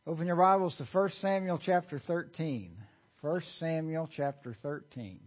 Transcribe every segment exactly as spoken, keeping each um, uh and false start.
Open your Bibles to First Samuel chapter thirteen. First Samuel chapter thirteen.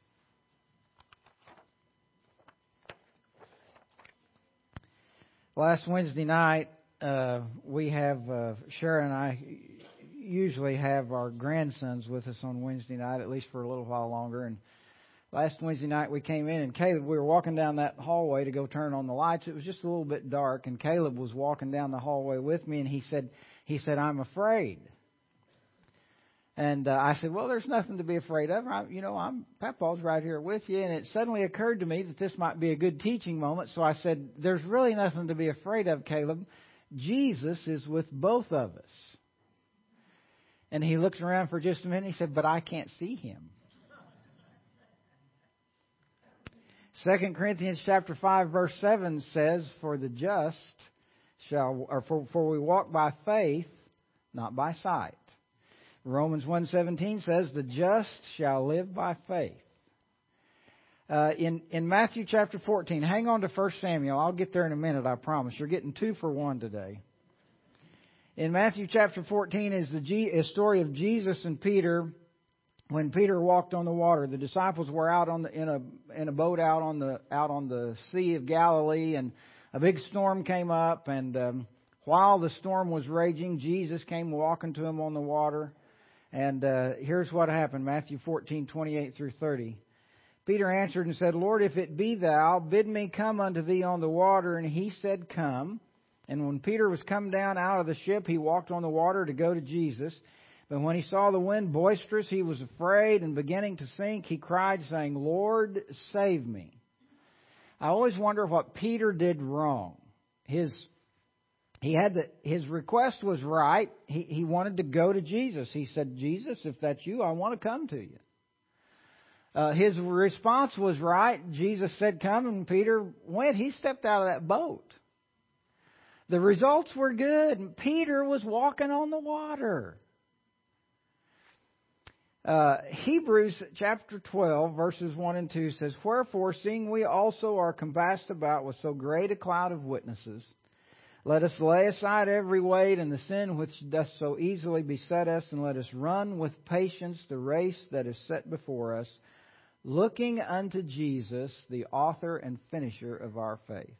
Last Wednesday night, uh, we have, uh, Sharon and I usually have our grandsons with us on Wednesday night, at least for a little while longer. And last Wednesday night we came in, and Caleb, we were walking down that hallway to go turn on the lights. It was just a little bit dark, and Caleb was walking down the hallway with me, and he said, he said, "I'm afraid." And uh, I said, "Well, there's nothing to be afraid of. I, you know, I'm Papa's right here with you." And it suddenly occurred to me that this might be a good teaching moment. So I said, "There's really nothing to be afraid of, Caleb. Jesus is with both of us." And he looks around for just a minute. And he said, "But I can't see him." Second Corinthians chapter five verse seven says, "For the just shall, or for, for we walk by faith, not by sight." Romans one seventeen says, "The just shall live by faith." Uh, in, in Matthew chapter fourteen, hang on to First Samuel. I'll get there in a minute, I promise. You're getting two for one today. In Matthew chapter fourteen is the G, a story of Jesus and Peter when Peter walked on the water. The disciples were out on the, in a in a boat out on the out on the Sea of Galilee, and a big storm came up, and um, while the storm was raging, Jesus came walking to them on the water. And uh, here's what happened, Matthew fourteen, twenty-eight through thirty. Peter answered and said, "Lord, if it be thou, bid me come unto thee on the water." And he said, "Come." And when Peter was come down out of the ship, he walked on the water to go to Jesus. But when he saw the wind boisterous, he was afraid, and beginning to sink, he cried, saying, "Lord, save me." I always wonder what Peter did wrong. His he had the, his request was right. He he wanted to go to Jesus. He said, "Jesus, if that's you, I want to come to you." Uh, his response was right. Jesus said, "Come," and Peter went. He stepped out of that boat. The results were good. Peter was walking on the water. Uh, Hebrews chapter twelve, verses one and two says, "Wherefore, seeing we also are compassed about with so great a cloud of witnesses, let us lay aside every weight and the sin which doth so easily beset us, and let us run with patience the race that is set before us, looking unto Jesus, the author and finisher of our faith."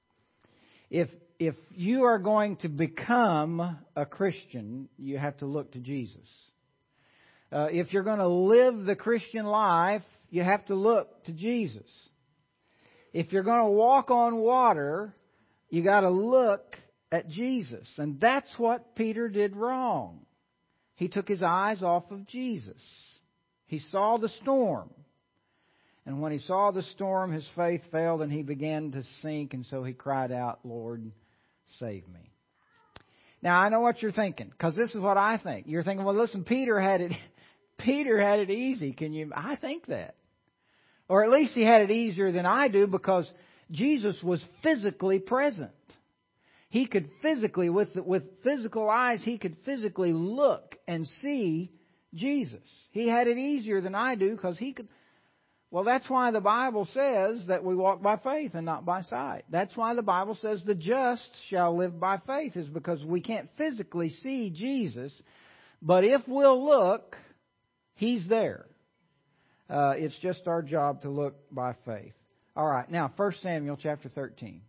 If if you are going to become a Christian, you have to look to Jesus. Uh, if you're going to live the Christian life, you have to look to Jesus. If you're going to walk on water, you got to look at Jesus. And that's what Peter did wrong. He took his eyes off of Jesus. He saw the storm. And when he saw the storm, his faith failed and he began to sink. And so he cried out, "Lord, save me." Now, I know what you're thinking, because this is what I think. You're thinking, well, listen, Peter had it Peter had it easy. Can you? I think that. Or at least he had it easier than I do, because Jesus was physically present. He could physically, with, with physical eyes, he could physically look and see Jesus. He had it easier than I do, because he could. Well, that's why the Bible says that we walk by faith and not by sight. That's why the Bible says the just shall live by faith, is because we can't physically see Jesus. But if we'll look, He's there. Uh, it's just our job to look by faith. All right, now First Samuel chapter thirteen.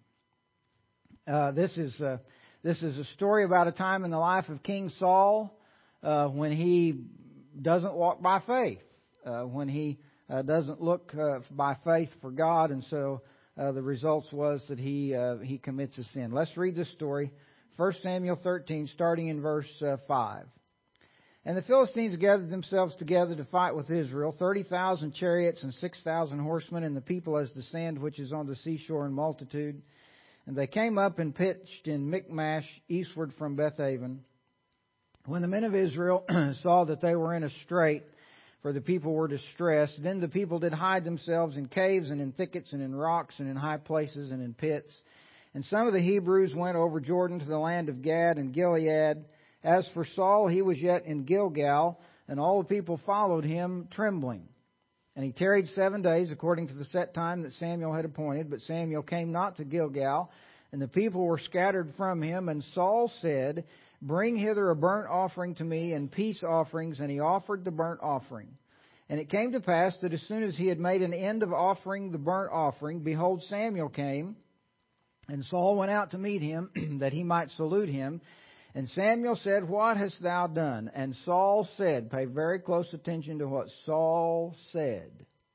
Uh, this is uh, this is a story about a time in the life of King Saul uh, when he doesn't walk by faith, uh, when he uh, doesn't look uh, by faith for God, and so uh, the results was that he uh, he commits a sin. Let's read this story. First Samuel thirteen, starting in verse uh, five. "And the Philistines gathered themselves together to fight with Israel, thirty thousand chariots and six thousand horsemen, and the people as the sand which is on the seashore in multitude. And they came up and pitched in Michmash, eastward from Bethaven. When the men of Israel saw that they were in a strait, for the people were distressed, then the people did hide themselves in caves and in thickets and in rocks and in high places and in pits. And some of the Hebrews went over Jordan to the land of Gad and Gilead. As for Saul, he was yet in Gilgal, and all the people followed him trembling. And he tarried seven days according to the set time that Samuel had appointed. But Samuel came not to Gilgal, and the people were scattered from him. And Saul said, Bring hither a burnt offering to me and peace offerings. And he offered the burnt offering. And it came to pass that as soon as he had made an end of offering the burnt offering, behold, Samuel came, and Saul went out to meet him, that he might salute him. And Samuel said, What hast thou done? And Saul said, pay very close attention to what Saul said.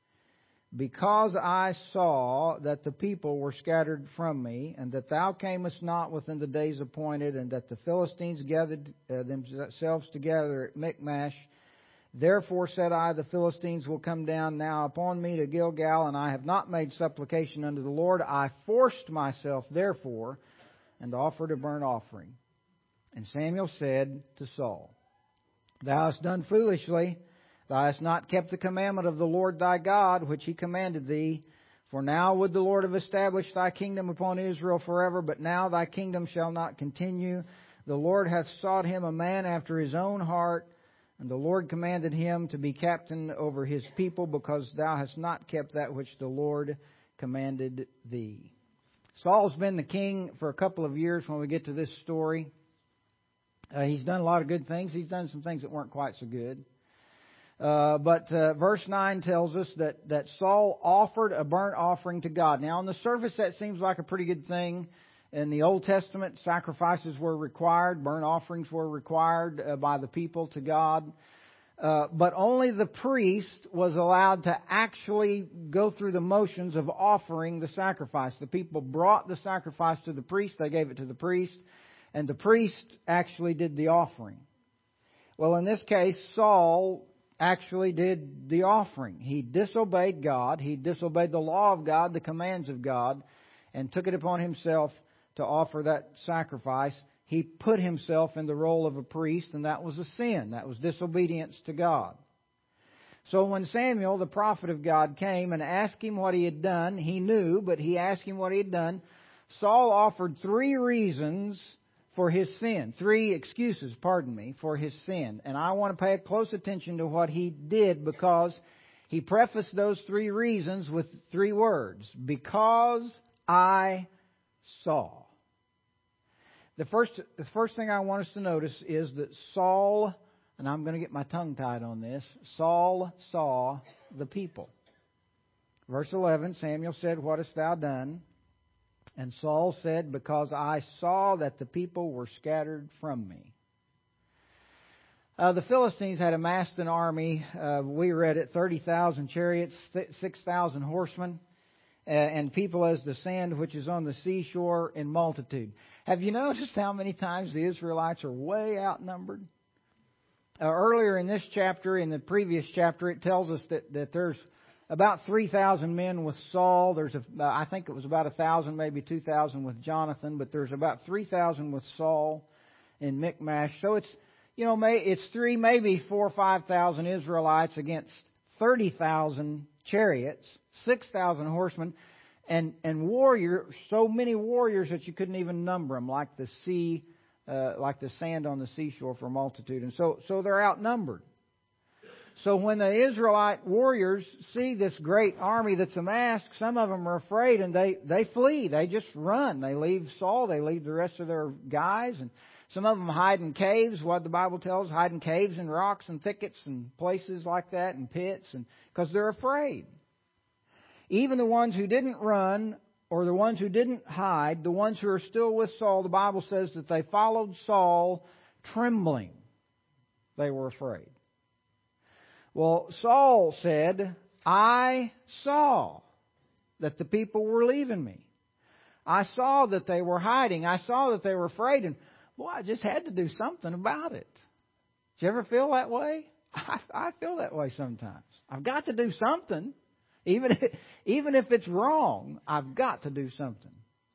Because I saw that the people were scattered from me, and that thou camest not within the days appointed, and that the Philistines gathered uh, themselves together at Michmash, therefore said I, the Philistines will come down now upon me to Gilgal, and I have not made supplication unto the Lord. I forced myself, therefore, and offered a burnt offering. And Samuel said to Saul, Thou hast done foolishly. Thou hast not kept the commandment of the Lord thy God, which he commanded thee. For now would the Lord have established thy kingdom upon Israel forever, but now thy kingdom shall not continue. The Lord hath sought him a man after his own heart, and the Lord commanded him to be captain over his people, because thou hast not kept that which the Lord commanded thee. Saul's been the king for a couple of years when we get to this story. Uh, he's done a lot of good things. He's done some things that weren't quite so good. Uh, but uh, verse nine tells us that, that Saul offered a burnt offering to God. Now, on the surface, that seems like a pretty good thing. In the Old Testament, sacrifices were required. Burnt offerings were required uh, by the people to God. Uh, but only the priest was allowed to actually go through the motions of offering the sacrifice. The people brought the sacrifice to the priest. They gave it to the priest. And the priest actually did the offering. Well, in this case, Saul actually did the offering. He disobeyed God. He disobeyed the law of God, the commands of God, and took it upon himself to offer that sacrifice. He put himself in the role of a priest, and that was a sin. That was disobedience to God. So when Samuel, the prophet of God, came and asked him what he had done, he knew, but he asked him what he had done. Saul offered three reasons for his sin. Three excuses, pardon me, for his sin. And I want to pay close attention to what he did, because he prefaced those three reasons with three words. Because I saw. The first, the first thing I want us to notice is that Saul, and I'm going to get my tongue tied on this, Saul saw the people. Verse eleven, Samuel said, What hast thou done? And Saul said, Because I saw that the people were scattered from me. Uh, the Philistines had amassed an army. Uh, we read it, thirty thousand chariots, six thousand horsemen, uh, and people as the sand which is on the seashore in multitude. Have you noticed how many times the Israelites are way outnumbered? Uh, earlier in this chapter, in the previous chapter, it tells us that, that there's about three thousand men with Saul. There's, a, uh, I think it was about one thousand, maybe two thousand with Jonathan, but there's about three thousand with Saul in Michmash. So it's, you know, may, it's three, maybe four or five thousand Israelites against thirty thousand chariots, six thousand horsemen, and and warrior, so many warriors that you couldn't even number them, like the sea, uh, like the sand on the seashore for multitude. And so, so they're outnumbered. So when the Israelite warriors see this great army that's amassed, some of them are afraid and they, they flee. They just run. They leave Saul. They leave the rest of their guys. And some of them hide in caves, what the Bible tells, hide in caves and rocks and thickets and places like that and pits, and because they're afraid. Even the ones who didn't run or the ones who didn't hide, the ones who are still with Saul, the Bible says that they followed Saul trembling. They were afraid. Well, Saul said, I saw that the people were leaving me. I saw that they were hiding. I saw that they were afraid. And, boy, I just had to do something about it. Do you ever feel that way? I, I feel that way sometimes. I've got to do something. Even if, even if it's wrong, I've got to do something.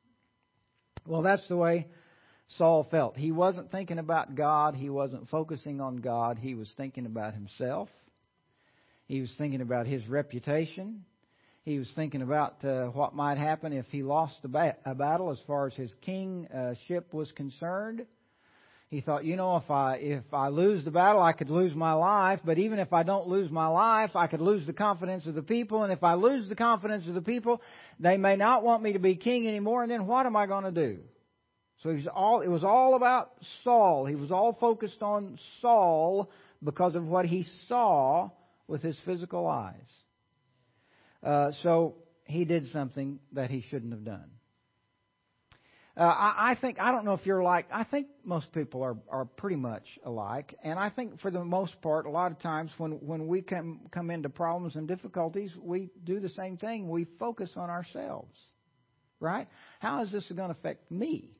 Well, that's the way Saul felt. He wasn't thinking about God. He wasn't focusing on God. He was thinking about himself. He was thinking about his reputation. He was thinking about uh, what might happen if he lost a, ba- a battle as far as his kingship was concerned. He thought, you know, if I if I lose the battle, I could lose my life. But even if I don't lose my life, I could lose the confidence of the people. And if I lose the confidence of the people, they may not want me to be king anymore. And then what am I going to do? So he's all, it was all about Saul. He was all focused on Saul because of what he saw with his physical eyes. Uh, so he did something that he shouldn't have done. Uh, I, I think, I don't know if you're like, I think most people are, are pretty much alike. And I think for the most part, a lot of times when, when we come, come into problems and difficulties, we do the same thing. We focus on ourselves. Right? How is this going to affect me?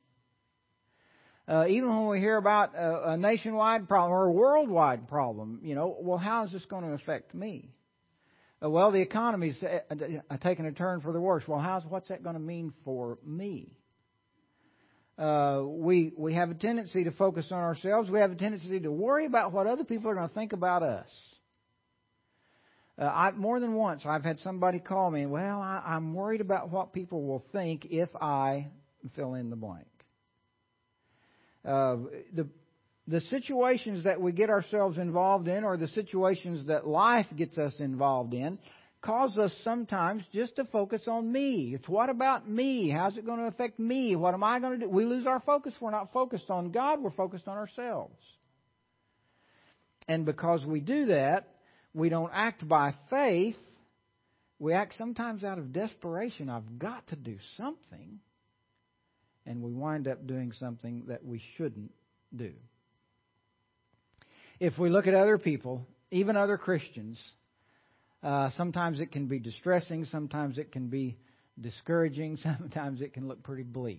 Uh, even when we hear about a, a nationwide problem or a worldwide problem, you know, well, how is this going to affect me? Uh, well, the economy's uh, taking a turn for the worse. Well, how's what's that going to mean for me? Uh, we we have a tendency to focus on ourselves. We have a tendency to worry about what other people are going to think about us. Uh, I, more than once, I've had somebody call me, well, I, I'm worried about what people will think if I fill in the blank. Uh, the the situations that we get ourselves involved in, or the situations that life gets us involved in, cause us sometimes just to focus on me. It's what about me? How's it going to affect me? What am I going to do? We lose our focus. We're not focused on God. We're focused on ourselves. And because we do that, we don't act by faith. We act sometimes out of desperation. I've got to do something. And we wind up doing something that we shouldn't do. If we look at other people, even other Christians, uh, sometimes it can be distressing, sometimes it can be discouraging, sometimes it can look pretty bleak.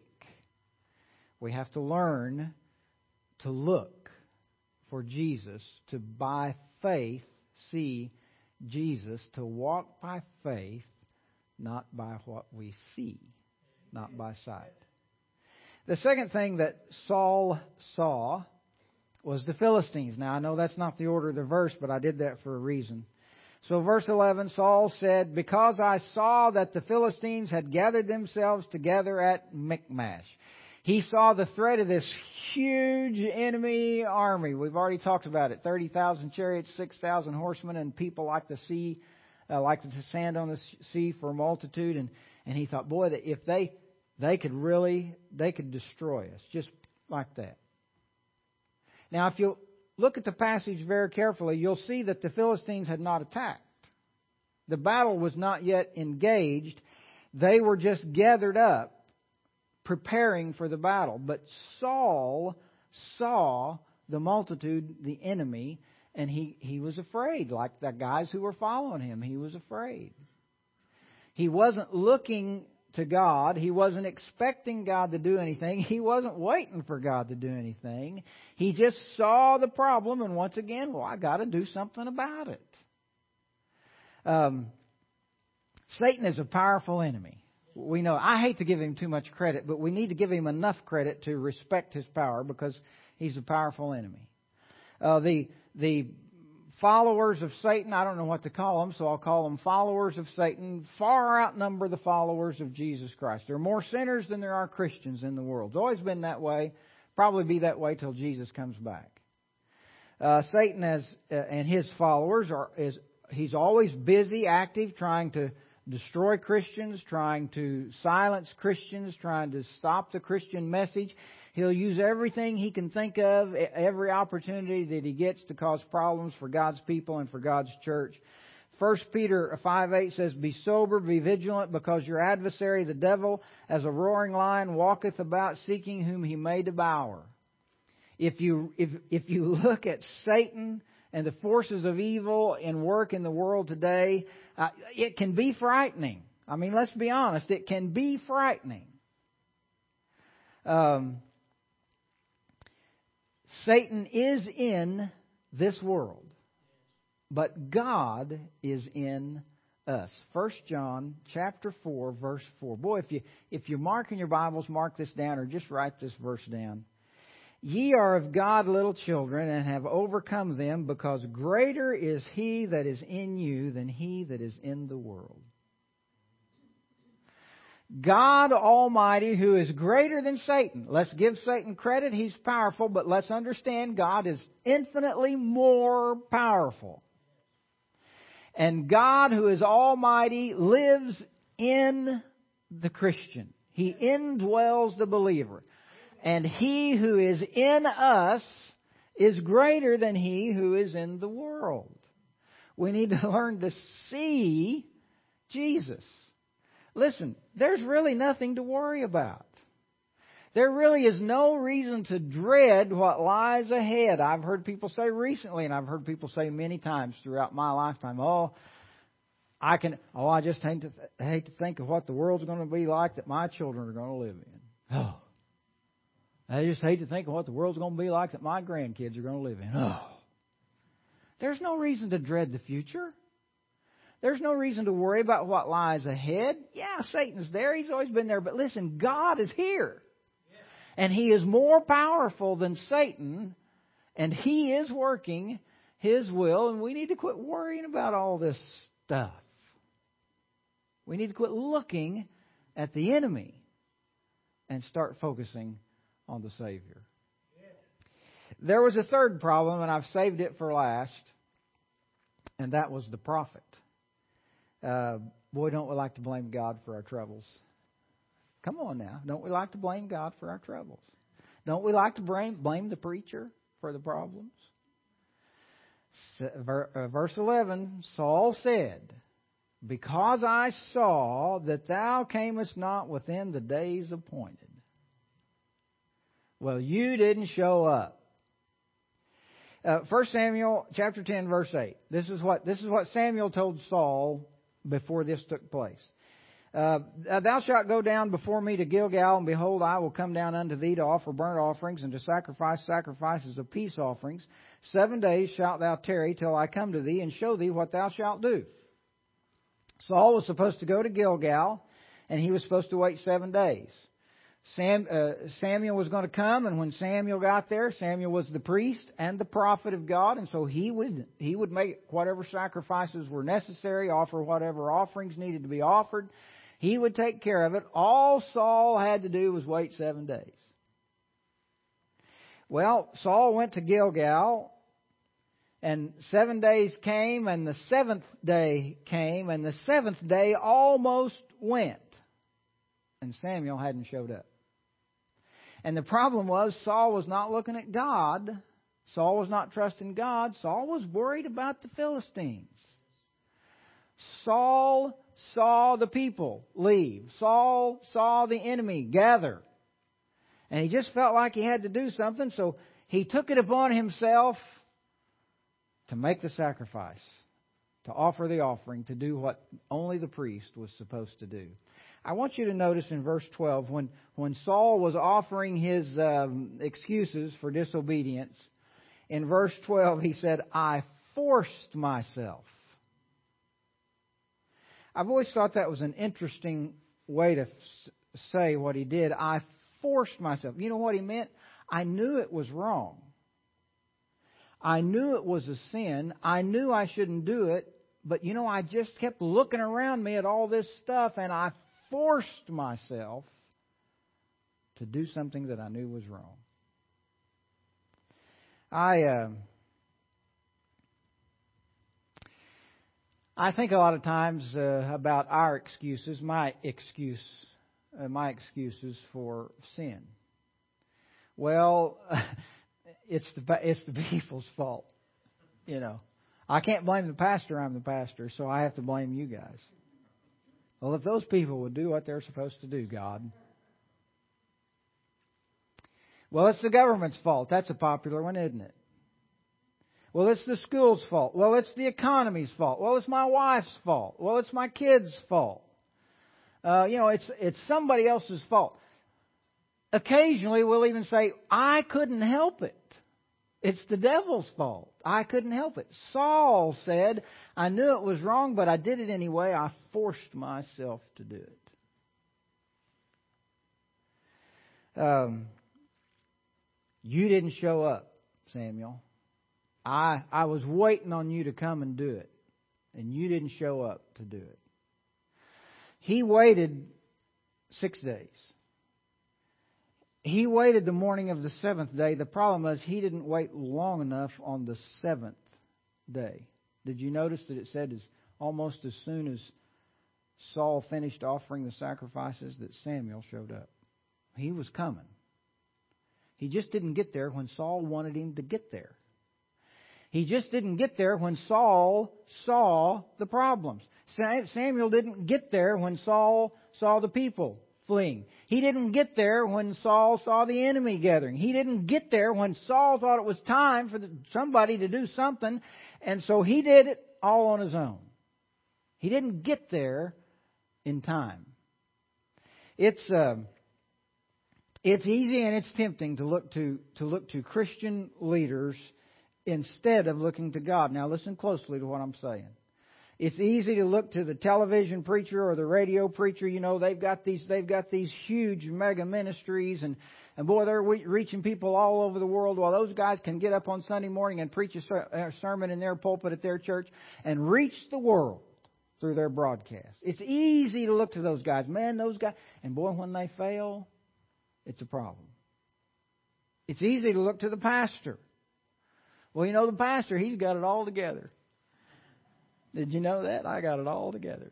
We have to learn to look for Jesus, to by faith see Jesus, to walk by faith, not by what we see, not by sight. The second thing that Saul saw was the Philistines. Now, I know that's not the order of the verse, but I did that for a reason. So verse eleven, Saul said, because I saw that the Philistines had gathered themselves together at Michmash. He saw the threat of this huge enemy army. We've already talked about it. thirty thousand chariots, six thousand horsemen, and people like the sea, uh, like the sand on the sea for a multitude. And, and he thought, boy, that if they... They could really, they could destroy us, just like that. Now, if you look at the passage very carefully, you'll see that the Philistines had not attacked. The battle was not yet engaged. They were just gathered up, preparing for the battle. But Saul saw the multitude, the enemy, and he, he was afraid, like the guys who were following him. He was afraid. He wasn't looking to God. He wasn't expecting God to do anything. He wasn't waiting for God to do anything. He just saw the problem, and once again, well, I got to do something about it. Um, Satan is a powerful enemy. We know. I hate to give him too much credit, but we need to give him enough credit to respect his power because he's a powerful enemy. Uh, the the followers of Satan, I don't know what to call them, so I'll call them followers of Satan, far outnumber the followers of Jesus Christ. There are more sinners than there are Christians in the world. It's always been that way. Probably be that way till Jesus comes back. Uh, Satan has, uh, and his followers are is he's always busy, active, trying to destroy Christians, trying to silence Christians, trying to stop the Christian message. He'll use everything he can think of, every opportunity that he gets to cause problems for God's people and for God's church. First Peter five eight says, be sober, be vigilant, because your adversary, the devil, as a roaring lion, walketh about seeking whom he may devour. If you, if, if you look at Satan and the forces of evil in work in the world today, uh, it can be frightening. I mean, let's be honest, it can be frightening. Um, Satan is in this world, but God is in us. First John chapter four, verse four. Boy, if you if you mark in your Bibles, mark this down or just write this verse down. Ye are of God little children, and have overcome them, because greater is He that is in you than he that is in the world. God Almighty, who is greater than Satan. Let's give Satan credit. He's powerful, but let's understand God is infinitely more powerful. And God, who is Almighty, lives in the Christian. He indwells the believer. And he who is in us is greater than he who is in the world. We need to learn to see Jesus. Listen, there's really nothing to worry about. There really is no reason to dread what lies ahead. I've heard people say recently, and I've heard people say many times throughout my lifetime, oh, I can, oh, I just hate to, hate to think of what the world's going to be like that my children are going to live in. Oh, I just hate to think of what the world's going to be like that my grandkids are going to live in. Oh, there's no reason to dread the future. There's no reason to worry about what lies ahead. Yeah, Satan's there. He's always been there. But listen, God is here. And He is more powerful than Satan. And He is working His will. And we need to quit worrying about all this stuff. We need to quit looking at the enemy and start focusing on the Savior. There was a third problem, and I've saved it for last. And that was the prophet. Uh, boy, don't we like to blame God for our troubles. Come on now. Don't we like to blame God for our troubles? Don't we like to blame, blame the preacher for the problems? Verse eleven, Saul said, because I saw that thou camest not within the days appointed. Well, you didn't show up. Uh, First Samuel chapter ten, verse eight. This is what this is what Samuel told Saul before this took place. Uh, thou shalt go down before me to Gilgal, and behold, I will come down unto thee to offer burnt offerings and to sacrifice sacrifices of peace offerings. Seven days shalt thou tarry till I come to thee and show thee what thou shalt do. Saul was supposed to go to Gilgal, and he was supposed to wait seven days. Sam, uh, Samuel was going to come, and when Samuel got there, Samuel was the priest and the prophet of God, and so he would he would make whatever sacrifices were necessary, offer whatever offerings needed to be offered. He would take care of it. All Saul had to do was wait seven days. Well, Saul went to Gilgal, and seven days came, and the seventh day came, and the seventh day almost went, and Samuel hadn't showed up. And the problem was Saul was not looking at God. Saul was not trusting God. Saul was worried about the Philistines. Saul saw the people leave. Saul saw the enemy gather. And he just felt like he had to do something, so he took it upon himself to make the sacrifice, to offer the offering, to do what only the priest was supposed to do. I want you to notice in verse twelve, when, when Saul was offering his um, excuses for disobedience, in verse twelve he said, I forced myself. I've always thought that was an interesting way to f- say what he did. I forced myself. You know what he meant? I knew it was wrong. I knew it was a sin. I knew I shouldn't do it. But, you know, I just kept looking around me at all this stuff, and I forced myself to do something that I knew was wrong. I uh, I think a lot of times uh, about our excuses, my excuse, uh, my excuses for sin. Well, it's the it's the people's fault, you know. I can't blame the pastor. I'm the pastor, so I have to blame you guys. Well, if those people would do what they're supposed to do, God. Well, it's the government's fault. That's a popular one, isn't it? Well, it's the school's fault. Well, it's the economy's fault. Well, it's my wife's fault. Well, it's my kid's fault. Uh, you know, it's it's somebody else's fault. Occasionally, we'll even say, I couldn't help it. It's the devil's fault. I couldn't help it. Saul said, I knew it was wrong, but I did it anyway. I forced myself to do it. Um, you didn't show up, Samuel. I I was waiting on you to come and do it, and you didn't show up to do it. He waited six days. He waited the morning of the seventh day. The problem is he didn't wait long enough on the seventh day. Did you notice that it said as almost as soon as Saul finished offering the sacrifices that Samuel showed up? He was coming. He just didn't get there when Saul wanted him to get there. He just didn't get there when Saul saw the problems. Samuel didn't get there when Saul saw the people fleeing. He didn't get there when Saul saw the enemy gathering. He didn't get there when Saul thought it was time for somebody to do something, and so he did it all on his own. He didn't get there in time. It's uh, it's easy and it's tempting to look to to look to Christian leaders instead of looking to God. Now listen closely to what I'm saying. It's easy to look to the television preacher or the radio preacher. You know, they've got these they've got these huge mega ministries, and, and boy, they're reaching people all over the world. While those guys can get up on Sunday morning and preach a sermon in their pulpit at their church and reach the world through their broadcast. It's easy to look to those guys. Man, those guys. And boy, when they fail, it's a problem. It's easy to look to the pastor. Well, you know, the pastor, he's got it all together. Did you know that? I got it all together.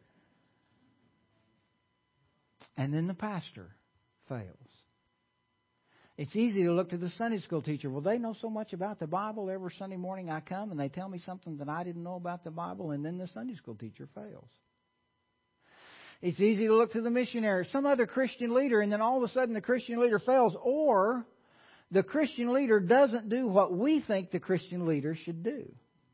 And then the pastor fails. It's easy to look to the Sunday school teacher. Well, they know so much about the Bible. Every Sunday morning I come and they tell me something that I didn't know about the Bible, and then the Sunday school teacher fails. It's easy to look to the missionary, some other Christian leader, and then all of a sudden the Christian leader fails, or the Christian leader doesn't do what we think the Christian leader should do.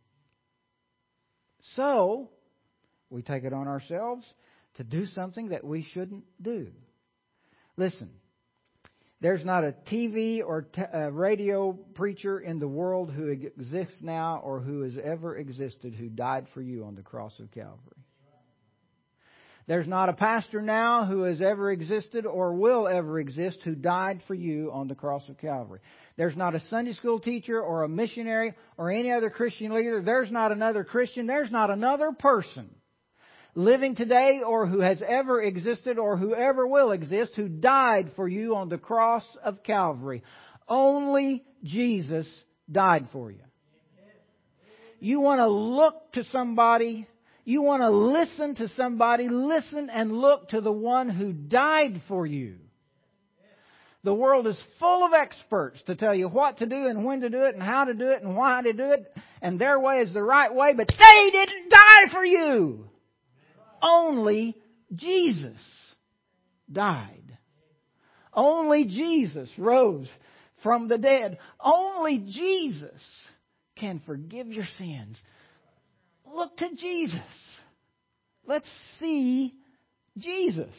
So, we take it on ourselves to do something that we shouldn't do. Listen, there's not a T V or t- uh, radio preacher in the world who exists now or who has ever existed who died for you on the cross of Calvary. There's not a pastor now who has ever existed or will ever exist who died for you on the cross of Calvary. There's not a Sunday school teacher or a missionary or any other Christian leader. There's not another Christian. There's not another person living today or who has ever existed or who ever will exist who died for you on the cross of Calvary. Only Jesus died for you. You want to look to somebody, you want to listen to somebody, listen and look to the one who died for you. The world is full of experts to tell you what to do and when to do it and how to do it and why to do it. And their way is the right way, but they didn't die for you. Only Jesus died. Only Jesus rose from the dead. Only Jesus can forgive your sins. Look to Jesus. Let's see Jesus.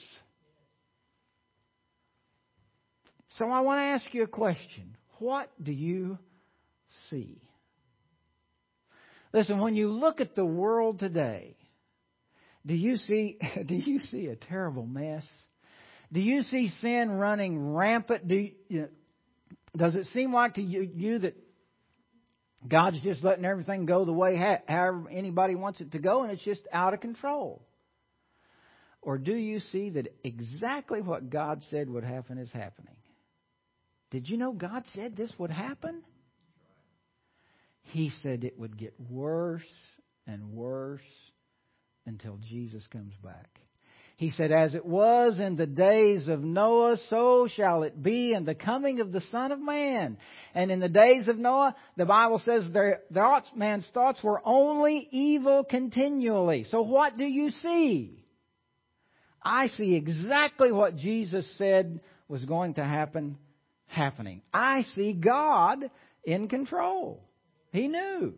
So I want to ask you a question. What do you see? Listen, when you look at the world today, do you see do you see a terrible mess? Do you see sin running rampant? Do you, you know, does it seem like to you, you that God's just letting everything go the way however anybody wants it to go and it's just out of control? Or do you see that exactly what God said would happen is happening? Did you know God said this would happen? He said it would get worse and worse until Jesus comes back. He said, as it was in the days of Noah, so shall it be in the coming of the Son of Man. And in the days of Noah, the Bible says their thoughts, man's thoughts were only evil continually. So what do you see? I see exactly what Jesus said was going to happen happening. I see God in control. He knew.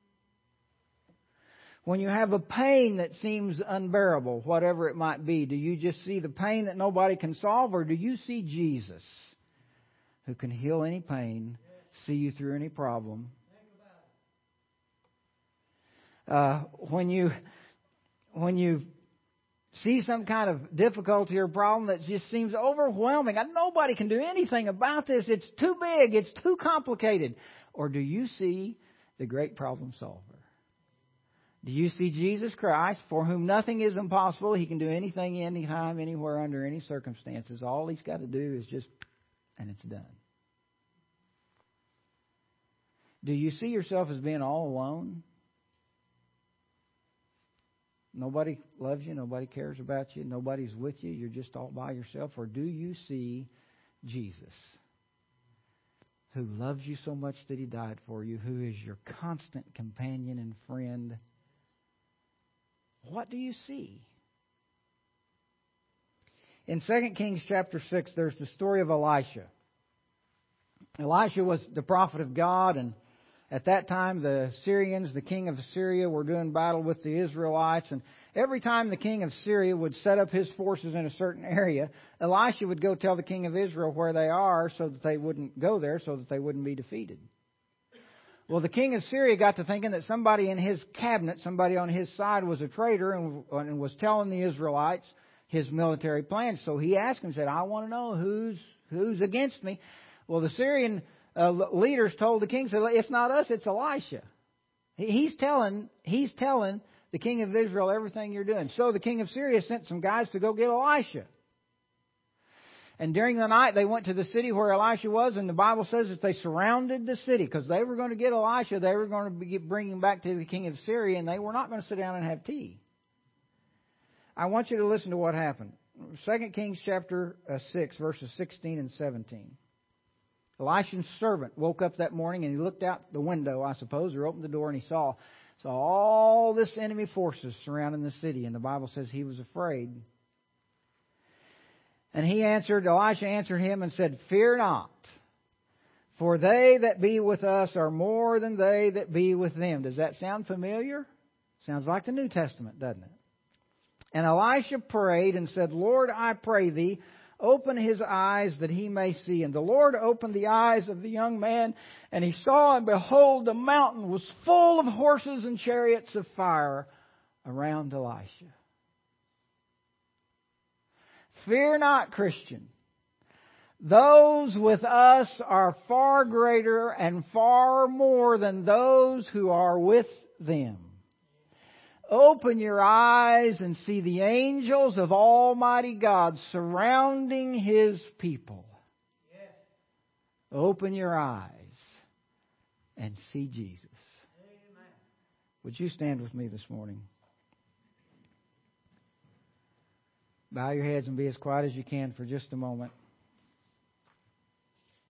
When you have a pain that seems unbearable, whatever it might be, do you just see the pain that nobody can solve, or do you see Jesus who can heal any pain, see you through any problem? Uh, when you when you see some kind of difficulty or problem that just seems overwhelming, and nobody can do anything about this, it's too big, it's too complicated, or do you see the great problem solver? Do you see Jesus Christ, for whom nothing is impossible? He can do anything, anytime, anywhere, under any circumstances. All He's got to do is just, and it's done. Do you see yourself as being all alone? Nobody loves you, nobody cares about you, nobody's with you, you're just all by yourself? Or do you see Jesus? who loves you so much that He died for you, who is your constant companion and friend. What do you see? In Second Kings chapter six, there's the story of Elisha. Elisha was the prophet of God, and at that time the Syrians, the king of Syria, were doing battle with the Israelites. And every time the king of Syria would set up his forces in a certain area, Elisha would go tell the king of Israel where they are so that they wouldn't go there, so that they wouldn't be defeated. Well, the king of Syria got to thinking that somebody in his cabinet, somebody on his side, was a traitor and, and was telling the Israelites his military plans. So he asked him, said, I want to know who's who's against me. Well, the Syrian uh, leaders told the king, said, it's not us, it's Elisha. He, he's telling he's telling the king of Israel everything you're doing. So the king of Syria sent some guys to go get Elisha. And during the night, they went to the city where Elisha was, and the Bible says that they surrounded the city because they were going to get Elisha. They were going to be, bring him back to the king of Syria, and they were not going to sit down and have tea. I want you to listen to what happened. Second Kings chapter six, verses sixteen and seventeen. Elisha's servant woke up that morning, and he looked out the window, I suppose, or opened the door, and he saw, saw all this enemy forces surrounding the city. And the Bible says he was afraid. And he answered, Elisha answered him and said, Fear not, for they that be with us are more than they that be with them. Does that sound familiar? Sounds like the New Testament, doesn't it? And Elisha prayed and said, Lord, I pray thee, open his eyes that he may see. And the Lord opened the eyes of the young man, and he saw, and behold, the mountain was full of horses and chariots of fire around Elisha. Fear not, Christian. Those with us are far greater and far more than those who are with them. Open your eyes and see the angels of Almighty God surrounding His people. Yes. Open your eyes and see Jesus. Amen. Would you stand with me this morning? Bow your heads and be as quiet as you can for just a moment.